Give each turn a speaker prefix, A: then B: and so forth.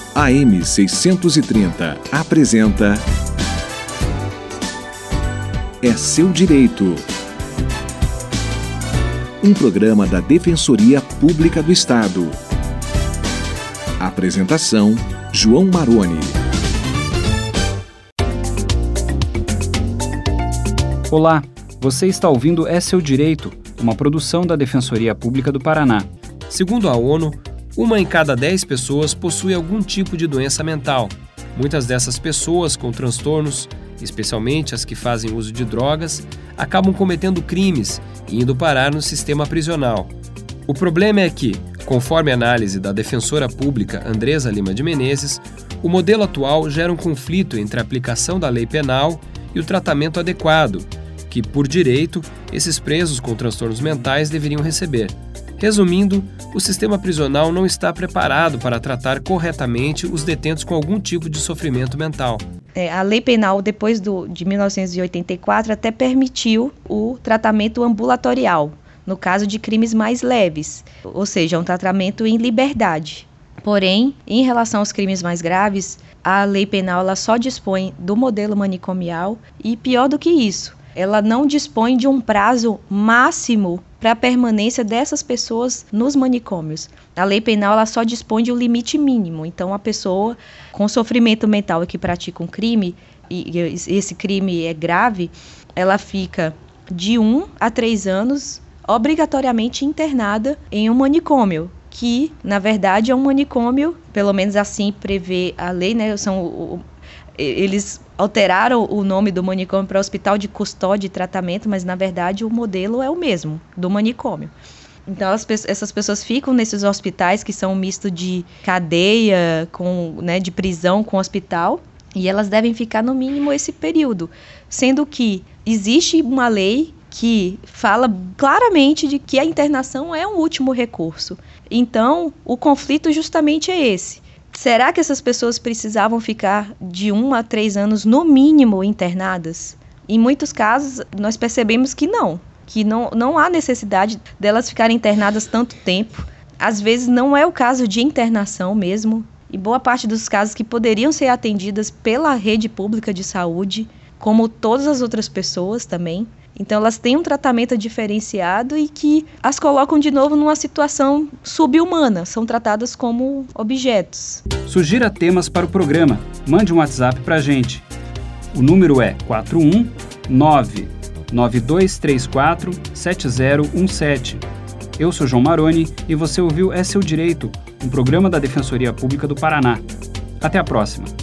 A: AM 630 apresenta É Seu Direito. Um programa da Defensoria Pública do Estado. Apresentação: João Maroni.
B: Olá, você está ouvindo É Seu Direito, uma produção da Defensoria Pública do Paraná.
C: Segundo a ONU, 1 em cada 10 pessoas possui algum tipo de doença mental. Muitas dessas pessoas com transtornos, especialmente as que fazem uso de drogas, acabam cometendo crimes e indo parar no sistema prisional. O problema é que, conforme a análise da defensora pública Andresa Lima de Menezes, o modelo atual gera um conflito entre a aplicação da lei penal e o tratamento adequado, que, por direito, esses presos com transtornos mentais deveriam receber. Resumindo, o sistema prisional não está preparado para tratar corretamente os detentos com algum tipo de sofrimento mental.
D: A lei penal, depois de 1984, até permitiu o tratamento ambulatorial, no caso de crimes mais leves, ou seja, um tratamento em liberdade. Porém, em relação aos crimes mais graves, a lei penal ela só dispõe do modelo manicomial e, pior do que isso, ela não dispõe de um prazo máximo para a permanência dessas pessoas nos manicômios. A lei penal ela só dispõe de um limite mínimo. Então, a pessoa com sofrimento mental e que pratica um crime, e esse crime é grave, ela fica de 1 a 3 anos obrigatoriamente internada em um manicômio, que, na verdade, é um manicômio, pelo menos assim prevê a lei, né? Eles alteraram o nome do manicômio para Hospital de Custódia e Tratamento, mas, na verdade, o modelo é o mesmo, do manicômio. Então, essas pessoas ficam nesses hospitais que são um misto de cadeia, de prisão com hospital, e elas devem ficar, no mínimo, esse período. Sendo que existe uma lei que fala claramente de que a internação é um último recurso. Então, o conflito justamente é esse. Será que essas pessoas precisavam ficar de 1 a 3 anos, no mínimo, internadas? Em muitos casos, nós percebemos que não há necessidade delas ficarem internadas tanto tempo. Às vezes, não é o caso de internação mesmo. E boa parte dos casos que poderiam ser atendidas pela rede pública de saúde, como todas as outras pessoas também. Então, elas têm um tratamento diferenciado e que as colocam de novo numa situação subhumana, são tratadas como objetos.
B: Sugira temas para o programa. Mande um WhatsApp para a gente. O número é 419-9234-7017. Eu sou João Maroni e você ouviu É Seu Direito, um programa da Defensoria Pública do Paraná. Até a próxima.